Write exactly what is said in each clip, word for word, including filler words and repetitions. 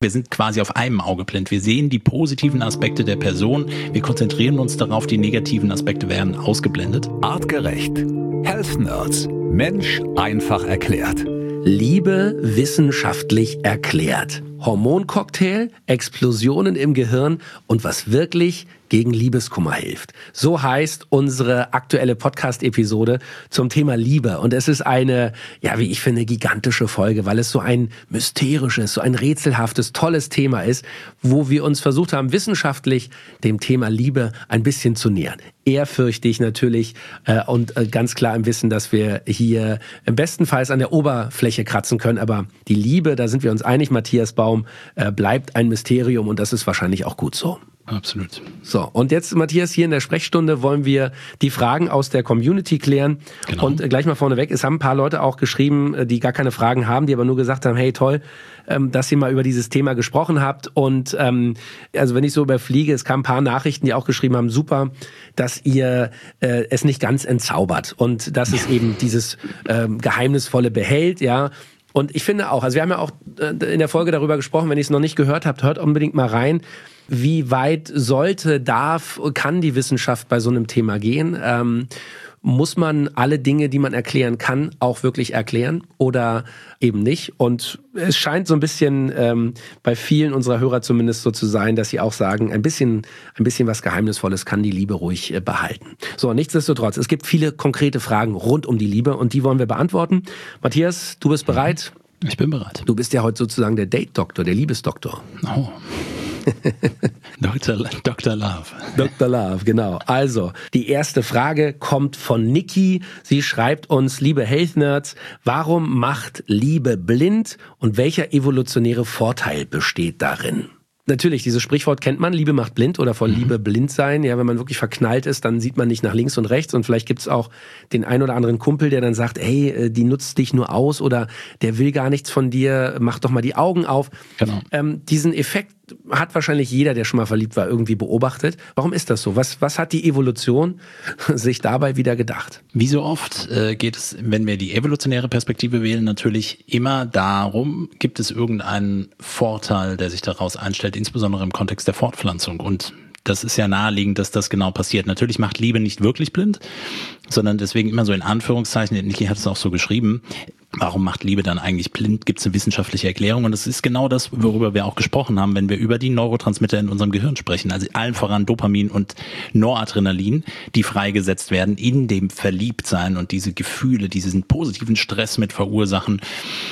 Wir sind quasi auf einem Auge blind. Wir sehen die positiven Aspekte der Person. Wir konzentrieren uns darauf, die negativen Aspekte werden ausgeblendet. Artgerecht. Health Nerds. Mensch einfach erklärt. Liebe wissenschaftlich erklärt. Hormoncocktail, Explosionen im Gehirn und was wirklich gegen Liebeskummer hilft. So heißt unsere aktuelle Podcast-Episode zum Thema Liebe. Und es ist eine, ja, wie ich finde, gigantische Folge, weil es so ein mysterisches, so ein rätselhaftes, tolles Thema ist, wo wir uns versucht haben, wissenschaftlich dem Thema Liebe ein bisschen zu nähern. Ehrfürchtig natürlich äh, und äh, ganz klar im Wissen, dass wir hier im bestenfalls an der Oberfläche kratzen können. Aber die Liebe, da sind wir uns einig, Matthias Baum, äh, bleibt ein Mysterium und das ist wahrscheinlich auch gut so. Absolut. So, und jetzt, Matthias, hier in der Sprechstunde wollen wir die Fragen aus der Community klären. Genau. Und äh, gleich mal vorneweg, es haben ein paar Leute auch geschrieben, die gar keine Fragen haben, die aber nur gesagt haben, hey, toll, ähm, dass ihr mal über dieses Thema gesprochen habt. Und ähm, also wenn ich so überfliege, es kamen ein paar Nachrichten, die auch geschrieben haben, super, dass ihr äh, es nicht ganz entzaubert und dass es eben dieses ähm, Geheimnisvolle behält, ja. Und ich finde auch, also wir haben ja auch in der Folge darüber gesprochen, wenn ihr es noch nicht gehört habt, hört unbedingt mal rein. Wie weit sollte, darf, kann die Wissenschaft bei so einem Thema gehen? Ähm, muss man alle Dinge, die man erklären kann, auch wirklich erklären oder eben nicht? Und es scheint so ein bisschen ähm, bei vielen unserer Hörer zumindest so zu sein, dass sie auch sagen, ein bisschen, ein bisschen was Geheimnisvolles kann die Liebe ruhig äh, behalten. So, nichtsdestotrotz, es gibt viele konkrete Fragen rund um die Liebe und die wollen wir beantworten. Matthias, du bist bereit? Ich bin bereit. Du bist ja heute sozusagen der Date-Doktor, der Liebesdoktor. Oh. Doktor Doktor Love. Doktor Love, genau. Also, die erste Frage kommt von Niki. Sie schreibt uns, liebe Health Nerds, warum macht Liebe blind und welcher evolutionäre Vorteil besteht darin? Natürlich, dieses Sprichwort kennt man, Liebe macht blind oder vor mhm. Liebe blind sein. Ja, wenn man wirklich verknallt ist, dann sieht man nicht nach links und rechts und vielleicht gibt's auch den ein oder anderen Kumpel, der dann sagt, hey, die nutzt dich nur aus oder der will gar nichts von dir, mach doch mal die Augen auf. Genau. Ähm, diesen Effekt hat wahrscheinlich jeder, der schon mal verliebt war, irgendwie beobachtet. Warum ist das so? Was, was hat die Evolution sich dabei wieder gedacht? Wie so oft äh, geht es, wenn wir die evolutionäre Perspektive wählen, natürlich immer darum, gibt es irgendeinen Vorteil, der sich daraus einstellt, insbesondere im Kontext der Fortpflanzung. Und das ist ja naheliegend, dass das genau passiert. Natürlich macht Liebe nicht wirklich blind, sondern deswegen immer so in Anführungszeichen, Niki hat es auch so geschrieben, warum macht Liebe dann eigentlich blind? Gibt es eine wissenschaftliche Erklärung? Und das ist genau das, worüber wir auch gesprochen haben, wenn wir über die Neurotransmitter in unserem Gehirn sprechen. Also allen voran Dopamin und Noradrenalin, die freigesetzt werden in dem Verliebtsein und diese Gefühle, diesen positiven Stress mit verursachen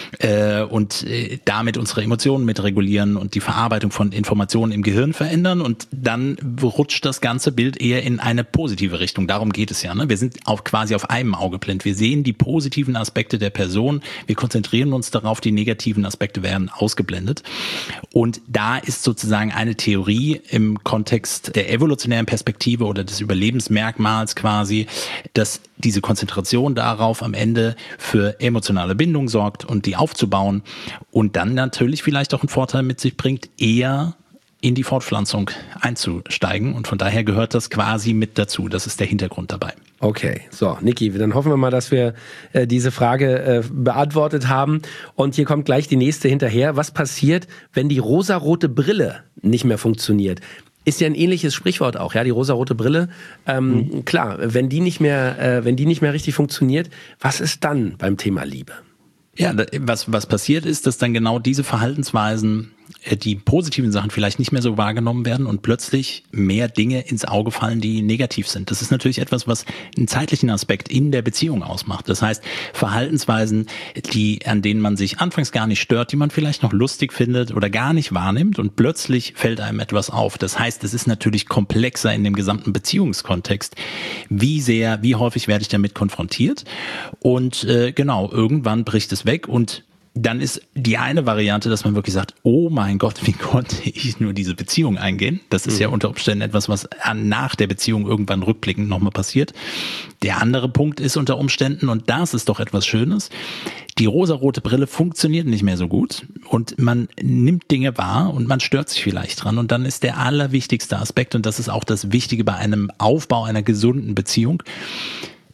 äh, und äh, damit unsere Emotionen mit regulieren und die Verarbeitung von Informationen im Gehirn verändern. Und dann rutscht das ganze Bild eher in eine positive Richtung. Darum geht es ja. Ne? Wir sind auch quasi auf einem Auge blind. Wir sehen die positiven Aspekte der Person. Wir konzentrieren uns darauf, die negativen Aspekte werden ausgeblendet. Und da ist sozusagen eine Theorie im Kontext der evolutionären Perspektive oder des Überlebensmerkmals quasi, dass diese Konzentration darauf am Ende für emotionale Bindung sorgt und die aufzubauen und dann natürlich vielleicht auch einen Vorteil mit sich bringt, eher in die Fortpflanzung einzusteigen. Und von daher gehört das quasi mit dazu. Das ist der Hintergrund dabei. Okay, so, Niki, dann hoffen wir mal, dass wir äh, diese Frage äh, beantwortet haben. Und hier kommt gleich die nächste hinterher. Was passiert, wenn die rosarote Brille nicht mehr funktioniert? Ist ja ein ähnliches Sprichwort auch, ja, die rosarote Brille. Ähm, mhm. Klar, wenn die nicht mehr, äh, wenn die nicht mehr richtig funktioniert, was ist dann beim Thema Liebe? Ja, was, was passiert ist, dass dann genau diese Verhaltensweisen, die positiven Sachen vielleicht nicht mehr so wahrgenommen werden und plötzlich mehr Dinge ins Auge fallen, die negativ sind. Das ist natürlich etwas, was einen zeitlichen Aspekt in der Beziehung ausmacht. Das heißt, Verhaltensweisen, die, an denen man sich anfangs gar nicht stört, die man vielleicht noch lustig findet oder gar nicht wahrnimmt und plötzlich fällt einem etwas auf. Das heißt, es ist natürlich komplexer in dem gesamten Beziehungskontext. Wie sehr, wie häufig werde ich damit konfrontiert? Und äh, genau, irgendwann bricht es weg und dann ist die eine Variante, dass man wirklich sagt, oh mein Gott, wie konnte ich nur diese Beziehung eingehen? Das ist mhm. ja unter Umständen etwas, was nach der Beziehung irgendwann rückblickend nochmal passiert. Der andere Punkt ist unter Umständen, und das ist doch etwas Schönes, die rosarote Brille funktioniert nicht mehr so gut und man nimmt Dinge wahr und man stört sich vielleicht dran. Und dann ist der allerwichtigste Aspekt, und das ist auch das Wichtige bei einem Aufbau einer gesunden Beziehung,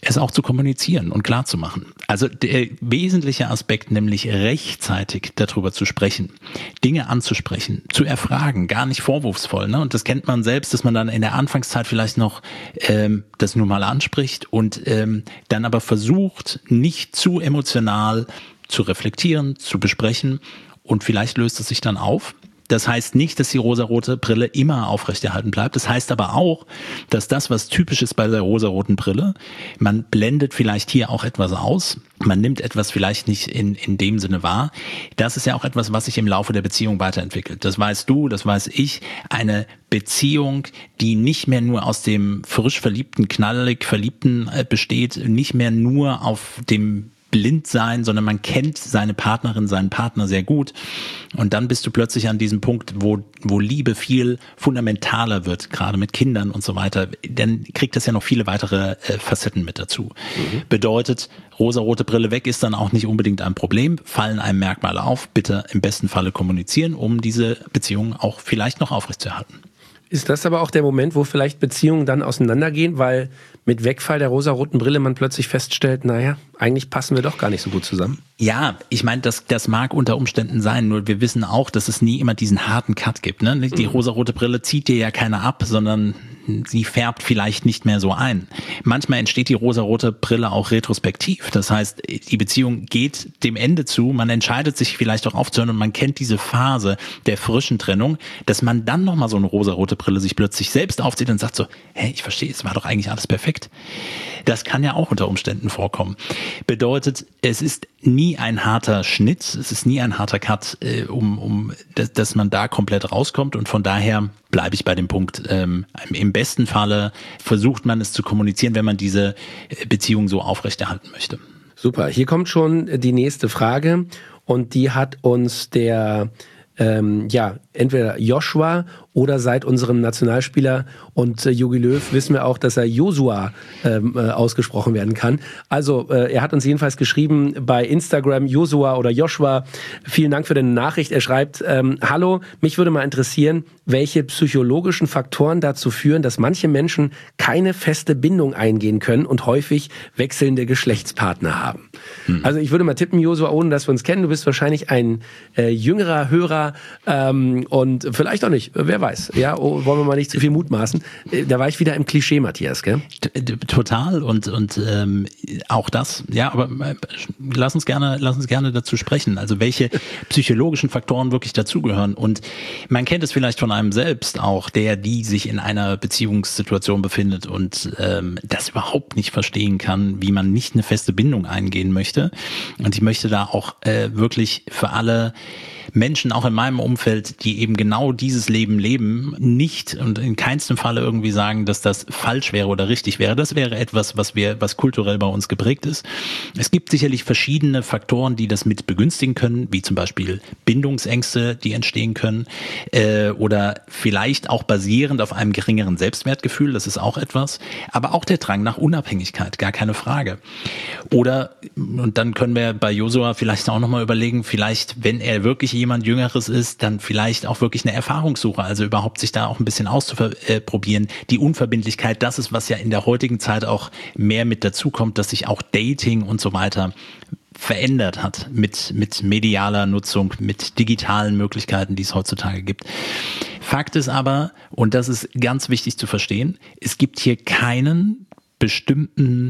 es auch zu kommunizieren und klar zu machen. Also der wesentliche Aspekt, nämlich rechtzeitig darüber zu sprechen, Dinge anzusprechen, zu erfragen, gar nicht vorwurfsvoll. Ne? Und das kennt man selbst, dass man dann in der Anfangszeit vielleicht noch ähm, das nur mal anspricht und ähm, dann aber versucht, nicht zu emotional zu reflektieren, zu besprechen und vielleicht löst es sich dann auf. Das heißt nicht, dass die rosarote Brille immer aufrechterhalten bleibt. Das heißt aber auch, dass das, was typisch ist bei der rosaroten Brille, man blendet vielleicht hier auch etwas aus. Man nimmt etwas vielleicht nicht in, in dem Sinne wahr. Das ist ja auch etwas, was sich im Laufe der Beziehung weiterentwickelt. Das weißt du, das weiß ich. Eine Beziehung, die nicht mehr nur aus dem frisch verliebten, knallig Verliebten besteht, nicht mehr nur auf dem blind sein, sondern man kennt seine Partnerin, seinen Partner sehr gut und dann bist du plötzlich an diesem Punkt, wo wo Liebe viel fundamentaler wird, gerade mit Kindern und so weiter, dann kriegt das ja noch viele weitere äh, Facetten mit dazu. Mhm. Bedeutet, rosarote Brille weg ist dann auch nicht unbedingt ein Problem, fallen einem Merkmale auf, bitte im besten Falle kommunizieren, um diese Beziehung auch vielleicht noch aufrechtzuerhalten. Ist das aber auch der Moment, wo vielleicht Beziehungen dann auseinandergehen, weil mit Wegfall der rosaroten Brille man plötzlich feststellt, naja, eigentlich passen wir doch gar nicht so gut zusammen? Ja, ich meine, das, das mag unter Umständen sein, nur wir wissen auch, dass es nie immer diesen harten Cut gibt. Ne? Die rosarote Brille zieht dir ja keiner ab, sondern sie färbt vielleicht nicht mehr so ein. Manchmal entsteht die rosarote Brille auch retrospektiv. Das heißt, die Beziehung geht dem Ende zu, man entscheidet sich vielleicht auch aufzuhören und man kennt diese Phase der frischen Trennung, dass man dann nochmal so eine rosarote Brille sich plötzlich selbst aufzieht und sagt so, hey, ich verstehe, es war doch eigentlich alles perfekt. Das kann ja auch unter Umständen vorkommen. Bedeutet, es ist nie ein harter Schnitt, es ist nie ein harter Cut, äh, um, um dass, dass man da komplett rauskommt und von daher bleibe ich bei dem Punkt, ähm, im besten Falle versucht man es zu kommunizieren, wenn man diese Beziehung so aufrechterhalten möchte. Super, hier kommt schon die nächste Frage und die hat uns der ähm, ja, entweder Joshua oder seit unserem Nationalspieler und äh, Jogi Löw wissen wir auch, dass er Josua ähm, äh, ausgesprochen werden kann. Also äh, er hat uns jedenfalls geschrieben bei Instagram Josua oder Joshua. Vielen Dank für deine Nachricht. Er schreibt, ähm, hallo, mich würde mal interessieren, welche psychologischen Faktoren dazu führen, dass manche Menschen keine feste Bindung eingehen können und häufig wechselnde Geschlechtspartner haben. Hm. Also ich würde mal tippen, Josua, ohne dass wir uns kennen, du bist wahrscheinlich ein äh, jüngerer Hörer ähm, und vielleicht auch nicht, wer weiß. Ja, oh, wollen wir mal nicht zu viel mutmaßen. Da war ich wieder im Klischee, Matthias, gell? Total und und ähm, auch das. Ja, aber äh, lass uns gerne, lass uns gerne dazu sprechen. Also welche psychologischen Faktoren wirklich dazugehören. Und man kennt es vielleicht von einem selbst auch, der die sich in einer Beziehungssituation befindet und ähm, das überhaupt nicht verstehen kann, wie man nicht eine feste Bindung eingehen möchte. Und ich möchte da auch äh, wirklich für alle Menschen, auch in meinem Umfeld, die eben genau dieses Leben leben, nicht und in keinstem Falle irgendwie sagen, dass das falsch wäre oder richtig wäre. Das wäre etwas, was wir, was kulturell bei uns geprägt ist. Es gibt sicherlich verschiedene Faktoren, die das mit begünstigen können, wie zum Beispiel Bindungsängste, die entstehen können, äh, oder vielleicht auch basierend auf einem geringeren Selbstwertgefühl. Das ist auch etwas. Aber auch der Drang nach Unabhängigkeit, gar keine Frage. Oder, und dann können wir bei Josua vielleicht auch nochmal überlegen, vielleicht, wenn er wirklich jemand Jüngeres ist, dann vielleicht auch wirklich eine Erfahrungssuche, also überhaupt sich da auch ein bisschen auszuprobieren. Die Unverbindlichkeit, das ist, was ja in der heutigen Zeit auch mehr mit dazukommt, dass sich auch Dating und so weiter verändert hat mit, mit medialer Nutzung, mit digitalen Möglichkeiten, die es heutzutage gibt. Fakt ist aber, und das ist ganz wichtig zu verstehen, es gibt hier keinen bestimmten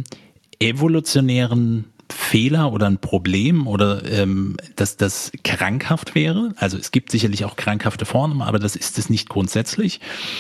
evolutionären Fehler oder ein Problem oder ähm, dass das krankhaft wäre. Also es gibt sicherlich auch krankhafte Formen, aber das ist es nicht grundsätzlich.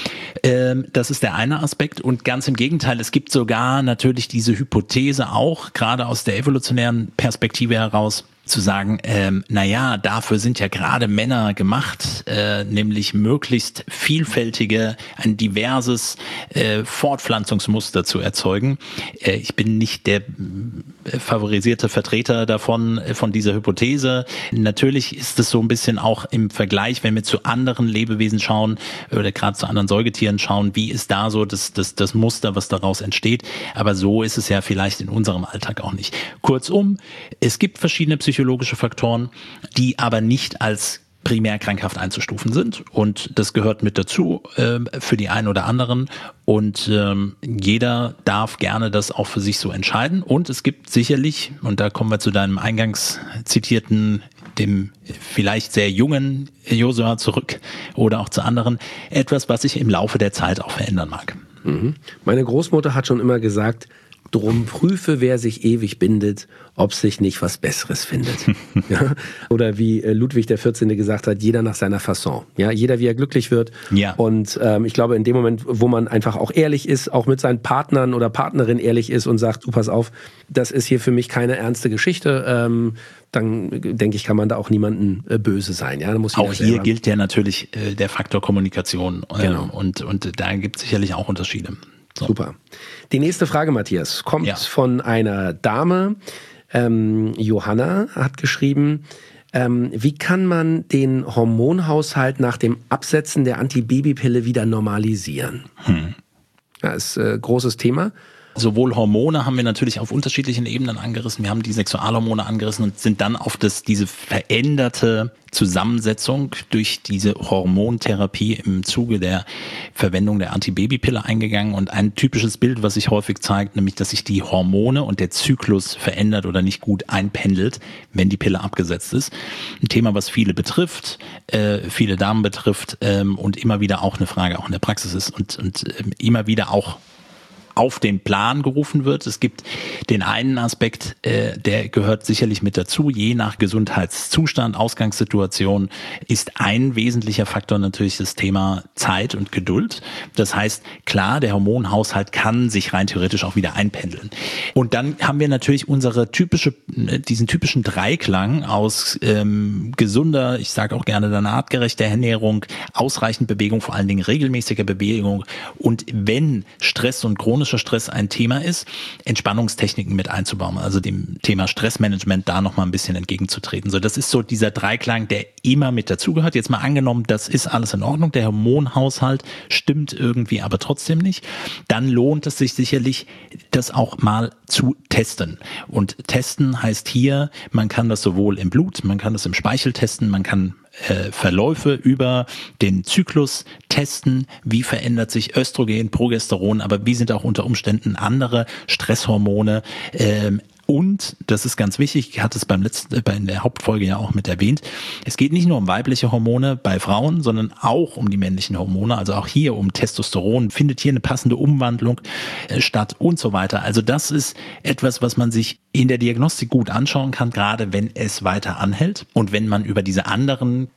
Ähm, das ist der eine Aspekt und ganz im Gegenteil, es gibt sogar natürlich diese Hypothese auch, gerade aus der evolutionären Perspektive heraus, zu sagen, ähm, naja, dafür sind ja gerade Männer gemacht, äh, nämlich möglichst vielfältige, ein diverses äh, Fortpflanzungsmuster zu erzeugen. Äh, ich bin nicht der äh, favorisierte Vertreter davon, äh, von dieser Hypothese. Natürlich ist es so ein bisschen auch im Vergleich, wenn wir zu anderen Lebewesen schauen oder gerade zu anderen Säugetieren schauen, wie ist da so das, das, das Muster, was daraus entsteht. Aber so ist es ja vielleicht in unserem Alltag auch nicht. Kurzum, es gibt verschiedene Psychologische Faktoren, die aber nicht als primär krankhaft einzustufen sind. Und das gehört mit dazu äh, für die einen oder anderen. Und ähm, jeder darf gerne das auch für sich so entscheiden. Und es gibt sicherlich, und da kommen wir zu deinem eingangs zitierten, dem vielleicht sehr jungen Josua zurück oder auch zu anderen, etwas, was sich im Laufe der Zeit auch verändern mag. Mhm. Meine Großmutter hat schon immer gesagt, drum prüfe, wer sich ewig bindet, ob sich nicht was Besseres findet. Ja? Oder wie Ludwig der vierzehnte gesagt hat, jeder nach seiner Fasson. Ja? Jeder, wie er glücklich wird. Ja. Und ähm, ich glaube, in dem Moment, wo man einfach auch ehrlich ist, auch mit seinen Partnern oder Partnerin ehrlich ist und sagt, du pass auf, das ist hier für mich keine ernste Geschichte, ähm, dann denke ich, kann man da auch niemanden äh, böse sein. Ja? Da muss auch hier gilt ja natürlich äh, der Faktor Kommunikation. Äh, genau. und, und da gibt es sicherlich auch Unterschiede. So. Super. Die nächste Frage, Matthias, kommt ja. von einer Dame. Ähm, Johanna hat geschrieben, ähm, wie kann man den Hormonhaushalt nach dem Absetzen der Antibabypille wieder normalisieren? Hm. Das ist ein äh, großes Thema. Sowohl Hormone haben wir natürlich auf unterschiedlichen Ebenen angerissen. Wir haben die Sexualhormone angerissen und sind dann auf das, diese veränderte Zusammensetzung durch diese Hormontherapie im Zuge der Verwendung der Antibabypille eingegangen. Und ein typisches Bild, was sich häufig zeigt, nämlich, dass sich die Hormone und der Zyklus verändert oder nicht gut einpendelt, wenn die Pille abgesetzt ist. Ein Thema, was viele betrifft, äh, viele Damen betrifft ähm, und immer wieder auch eine Frage auch in der Praxis ist und, und äh, immer wieder auch auf den Plan gerufen wird. Es gibt den einen Aspekt, äh, der gehört sicherlich mit dazu. Je nach Gesundheitszustand, Ausgangssituation ist ein wesentlicher Faktor natürlich das Thema Zeit und Geduld. Das heißt, klar, der Hormonhaushalt kann sich rein theoretisch auch wieder einpendeln. Und dann haben wir natürlich unsere typische, diesen typischen Dreiklang aus ähm, gesunder, ich sage auch gerne dann artgerechter Ernährung, ausreichend Bewegung, vor allen Dingen regelmäßiger Bewegung und wenn Stress und chronischer Stress ein Thema ist, Entspannungstechniken mit einzubauen, also dem Thema Stressmanagement da nochmal ein bisschen entgegenzutreten. So, das ist so dieser Dreiklang, der immer mit dazugehört. Jetzt mal angenommen, das ist alles in Ordnung, der Hormonhaushalt stimmt irgendwie aber trotzdem nicht, dann lohnt es sich sicherlich, das auch mal zu testen. Und testen heißt hier, man kann das sowohl im Blut, man kann das im Speichel testen, man kann Äh, Verläufe über den Zyklus testen, wie verändert sich Östrogen, Progesteron, aber wie sind auch unter Umständen andere Stresshormone ähm, und, das ist ganz wichtig, ich hatte es beim letzten, bei in der Hauptfolge ja auch mit erwähnt, es geht nicht nur um weibliche Hormone bei Frauen, sondern auch um die männlichen Hormone, also auch hier um Testosteron, findet hier eine passende Umwandlung äh, statt und so weiter. Also das ist etwas, was man sich in der Diagnostik gut anschauen kann, gerade wenn es weiter anhält und wenn man über diese anderen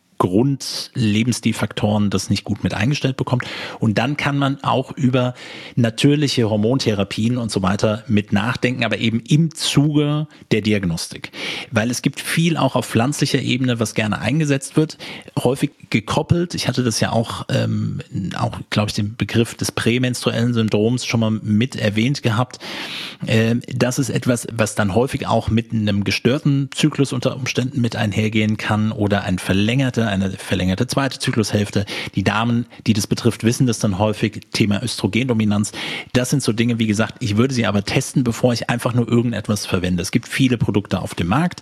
Grundlebensstilfaktoren das nicht gut mit eingestellt bekommt. Und dann kann man auch über natürliche Hormontherapien und so weiter mit nachdenken, aber eben im Zuge der Diagnostik. Weil es gibt viel auch auf pflanzlicher Ebene, was gerne eingesetzt wird, häufig gekoppelt. Ich hatte das ja auch, ähm, auch glaube ich, den Begriff des prämenstruellen Syndroms schon mal mit erwähnt gehabt. Ähm, das ist etwas, was dann häufig auch mit einem gestörten Zyklus unter Umständen mit einhergehen kann oder ein verlängerter eine verlängerte zweite Zyklushälfte. Die Damen, die das betrifft, wissen das dann häufig. Thema Östrogendominanz. Das sind so Dinge, wie gesagt, ich würde sie aber testen, bevor ich einfach nur irgendetwas verwende. Es gibt viele Produkte auf dem Markt.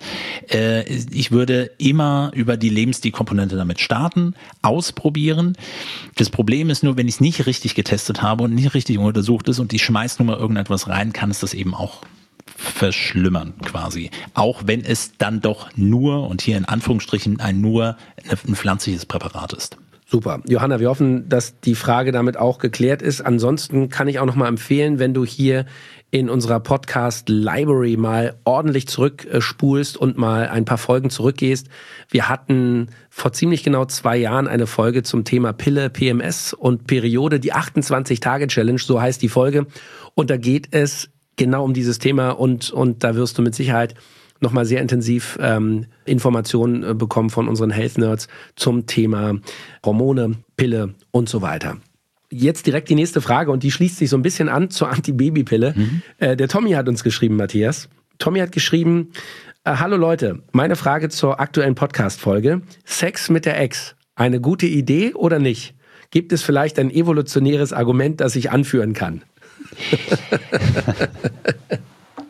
Ich würde immer über die Lebensstilkomponente damit starten, ausprobieren. Das Problem ist nur, wenn ich es nicht richtig getestet habe und nicht richtig untersucht ist und ich schmeiß nur mal irgendetwas rein, kann es das eben auch verschlimmern quasi. Auch wenn es dann doch nur, und hier in Anführungsstrichen ein nur, ein pflanzliches Präparat ist. Super. Johanna, wir hoffen, dass die Frage damit auch geklärt ist. Ansonsten kann ich auch noch mal empfehlen, wenn du hier in unserer Podcast-Library mal ordentlich zurückspulst und mal ein paar Folgen zurückgehst. Wir hatten vor ziemlich genau zwei Jahren eine Folge zum Thema Pille, P M S und Periode, die achtundzwanzig-Tage-Challenge, so heißt die Folge. Und da geht es genau um dieses Thema und, und da wirst du mit Sicherheit nochmal sehr intensiv ähm, Informationen äh, bekommen von unseren Health Nerds zum Thema Hormone, Pille und so weiter. Jetzt direkt die nächste Frage und die schließt sich so ein bisschen an zur Antibabypille. Mhm. Äh, der Tommy hat uns geschrieben, Matthias. Tommy hat geschrieben, äh, hallo Leute, meine Frage zur aktuellen Podcast-Folge. Sex mit der Ex, eine gute Idee oder nicht? Gibt es vielleicht ein evolutionäres Argument, das ich anführen kann?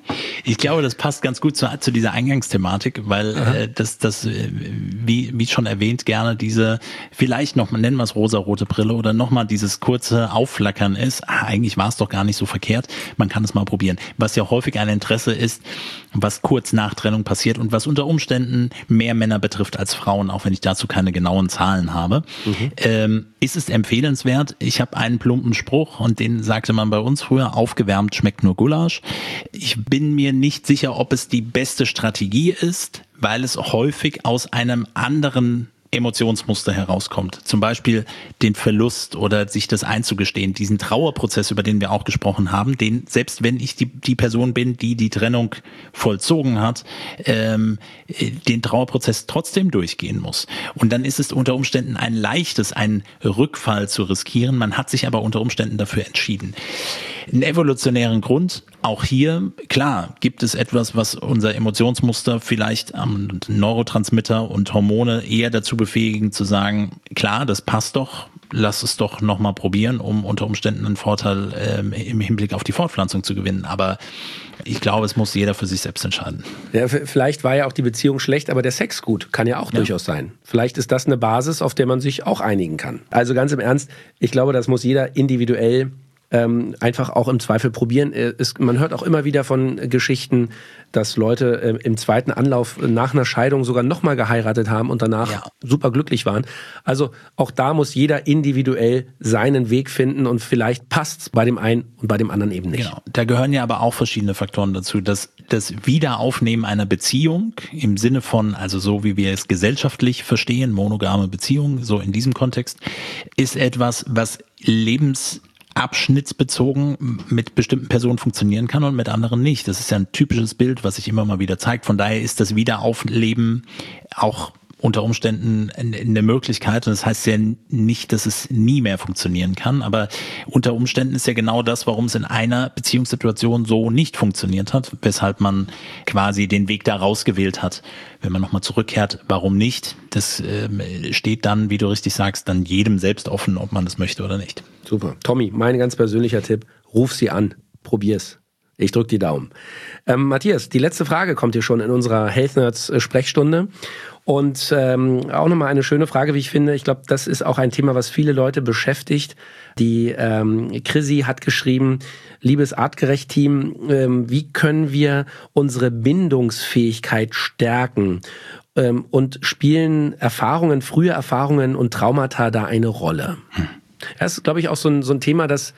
Ich glaube, das passt ganz gut zu, zu dieser Eingangsthematik, weil äh, das, das wie, wie schon erwähnt, gerne diese, vielleicht noch, nennen wir es rosa-rote Brille oder nochmal dieses kurze Aufflackern ist, ah, eigentlich war es doch gar nicht so verkehrt, man kann es mal probieren. Was ja häufig ein Interesse ist, was kurz nach Trennung passiert und was unter Umständen mehr Männer betrifft als Frauen, auch wenn ich dazu keine genauen Zahlen habe, mhm. ähm, ist es empfehlenswert. Ich habe einen plumpen Spruch und den sagte man bei uns früher, aufgewärmt schmeckt nur Gulasch. Ich bin mir nicht sicher, ob es die beste Strategie ist, weil es häufig aus einem anderen Emotionsmuster herauskommt. Zum Beispiel den Verlust oder sich das einzugestehen, diesen Trauerprozess, über den wir auch gesprochen haben, den, selbst wenn ich die, die Person bin, die die Trennung vollzogen hat, ähm, den Trauerprozess trotzdem durchgehen muss. Und dann ist es unter Umständen ein leichtes, einen Rückfall zu riskieren. Man hat sich aber unter Umständen dafür entschieden. Einen evolutionären Grund, auch hier, klar, gibt es etwas, was unser Emotionsmuster vielleicht am ähm, Neurotransmitter und Hormone eher dazu befähigen zu sagen, klar, das passt doch, lass es doch nochmal probieren, um unter Umständen einen Vorteil ähm, im Hinblick auf die Fortpflanzung zu gewinnen. Aber ich glaube, es muss jeder für sich selbst entscheiden. Ja, vielleicht war ja auch die Beziehung schlecht, aber der Sex gut. Kann ja auch ja. durchaus sein. Vielleicht ist das eine Basis, auf der man sich auch einigen kann. Also ganz im Ernst, ich glaube, das muss jeder individuell Ähm, einfach auch im Zweifel probieren. Es, man hört auch immer wieder von Geschichten, dass Leute äh, im zweiten Anlauf nach einer Scheidung sogar nochmal geheiratet haben und danach ja. super glücklich waren. Also auch da muss jeder individuell seinen Weg finden und vielleicht passt's bei dem einen und bei dem anderen eben nicht. Genau. Da gehören ja aber auch verschiedene Faktoren dazu. Das, das Wiederaufnehmen einer Beziehung im Sinne von, also so wie wir es gesellschaftlich verstehen, monogame Beziehung, so in diesem Kontext, ist etwas, was lebens abschnittsbezogen mit bestimmten Personen funktionieren kann und mit anderen nicht. Das ist ja ein typisches Bild, was sich immer mal wieder zeigt. Von daher ist das Wiederaufleben auch unter Umständen eine Möglichkeit. Und das heißt ja nicht, dass es nie mehr funktionieren kann. Aber unter Umständen ist ja genau das, warum es in einer Beziehungssituation so nicht funktioniert hat, weshalb man quasi den Weg da rausgewählt hat. Wenn man nochmal zurückkehrt, warum nicht? Das äh, steht dann, wie du richtig sagst, dann jedem selbst offen, ob man das möchte oder nicht. Super. Tommy, mein ganz persönlicher Tipp, ruf sie an, probier's. Ich drücke die Daumen. Ähm, Matthias, die letzte Frage kommt hier schon in unserer Health Nerds Sprechstunde. Und ähm, auch nochmal eine schöne Frage, wie ich finde. Ich glaube, das ist auch ein Thema, was viele Leute beschäftigt. Die ähm, Chrissy hat geschrieben, liebes Artgerecht-Team, ähm, wie können wir unsere Bindungsfähigkeit stärken? Ähm, und spielen Erfahrungen, frühe Erfahrungen und Traumata da eine Rolle? Hm. Das ist, glaube ich, auch so ein, so ein Thema, das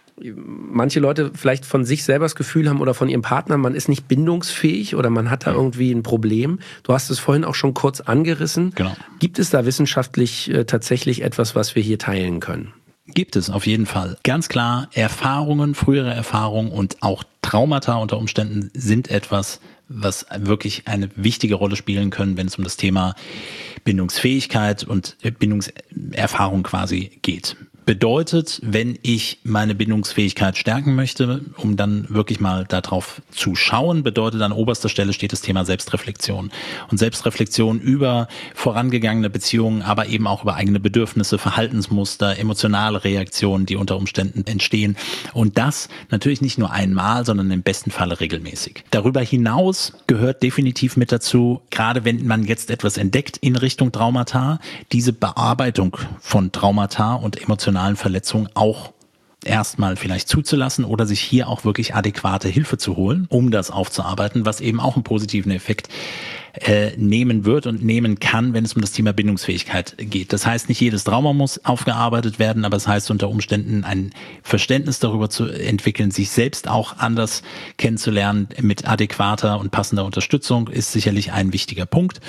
manche Leute vielleicht von sich selber das Gefühl haben oder von ihrem Partner, man ist nicht bindungsfähig oder man hat da irgendwie ein Problem. Du hast es vorhin auch schon kurz angerissen. Genau. Gibt es da wissenschaftlich äh, tatsächlich etwas, was wir hier teilen können? Gibt es auf jeden Fall. Ganz klar, Erfahrungen, frühere Erfahrungen und auch Traumata unter Umständen sind etwas, was wirklich eine wichtige Rolle spielen können, wenn es um das Thema Bindungsfähigkeit und Bindungserfahrung quasi geht. Bedeutet, wenn ich meine Bindungsfähigkeit stärken möchte, um dann wirklich mal darauf zu schauen, bedeutet an oberster Stelle steht das Thema Selbstreflexion. Und Selbstreflexion über vorangegangene Beziehungen, aber eben auch über eigene Bedürfnisse, Verhaltensmuster, emotionale Reaktionen, die unter Umständen entstehen. Und das natürlich nicht nur einmal, sondern im besten Falle regelmäßig. Darüber hinaus gehört definitiv mit dazu, gerade wenn man jetzt etwas entdeckt in Richtung Traumata, diese Bearbeitung von Traumata und emotionalen Verletzungen auch erstmal vielleicht zuzulassen oder sich hier auch wirklich adäquate Hilfe zu holen, um das aufzuarbeiten, was eben auch einen positiven Effekt äh, nehmen wird und nehmen kann, wenn es um das Thema Bindungsfähigkeit geht. Das heißt, nicht jedes Trauma muss aufgearbeitet werden, aber es heißt unter Umständen ein Verständnis darüber zu entwickeln, sich selbst auch anders kennenzulernen mit adäquater und passender Unterstützung ist sicherlich ein wichtiger Punkt.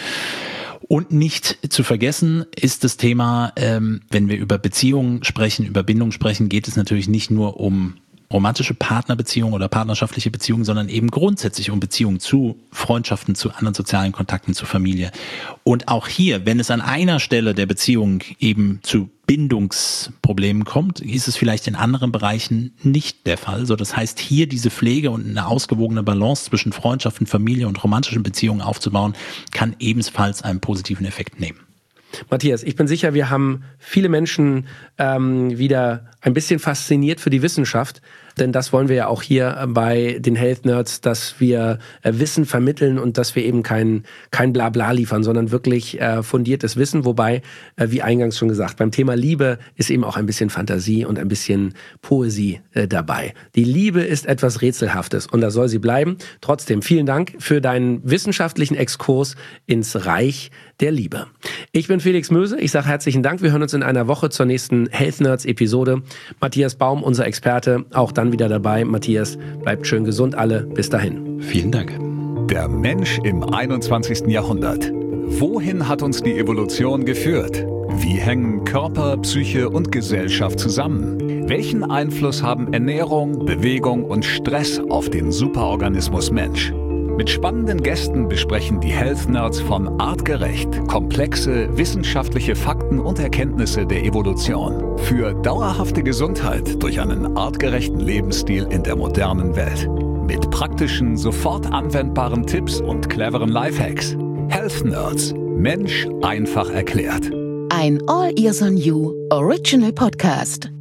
Und nicht zu vergessen ist das Thema, ähm, wenn wir über Beziehungen sprechen, über Bindung sprechen, geht es natürlich nicht nur um romantische Partnerbeziehungen oder partnerschaftliche Beziehungen, sondern eben grundsätzlich um Beziehungen zu Freundschaften, zu anderen sozialen Kontakten, zur Familie. Und auch hier, wenn es an einer Stelle der Beziehung eben zu Bindungsproblemen kommt, ist es vielleicht in anderen Bereichen nicht der Fall. So, das heißt, hier diese Pflege und eine ausgewogene Balance zwischen Freundschaften, Familie und romantischen Beziehungen aufzubauen, kann ebenfalls einen positiven Effekt nehmen. Matthias, ich bin sicher, wir haben viele Menschen ähm, wieder ein bisschen fasziniert für die Wissenschaft. denn das wollen wir ja auch hier bei den Health Nerds, dass wir äh, Wissen vermitteln und dass wir eben kein, kein Blabla liefern, sondern wirklich äh, fundiertes Wissen, wobei, äh, wie eingangs schon gesagt, beim Thema Liebe ist eben auch ein bisschen Fantasie und ein bisschen Poesie äh, dabei. Die Liebe ist etwas Rätselhaftes und da soll sie bleiben. Trotzdem, vielen Dank für deinen wissenschaftlichen Exkurs ins Reich der Liebe. Ich bin Felix Möse, ich sage herzlichen Dank. Wir hören uns in einer Woche zur nächsten Health Nerds Episode. Matthias Baum, unser Experte, auch dann wieder dabei. Matthias, bleibt schön gesund alle. Bis dahin. Vielen Dank. Der Mensch im einundzwanzigsten Jahrhundert. Wohin hat uns die Evolution geführt? Wie hängen Körper, Psyche und Gesellschaft zusammen? Welchen Einfluss haben Ernährung, Bewegung und Stress auf den Superorganismus Mensch? Mit spannenden Gästen besprechen die Health Nerds von Artgerecht komplexe wissenschaftliche Fakten und Erkenntnisse der Evolution für dauerhafte Gesundheit durch einen artgerechten Lebensstil in der modernen Welt. Mit praktischen, sofort anwendbaren Tipps und cleveren Lifehacks. Health Nerds. Mensch einfach erklärt. Ein All Ears on You Original Podcast.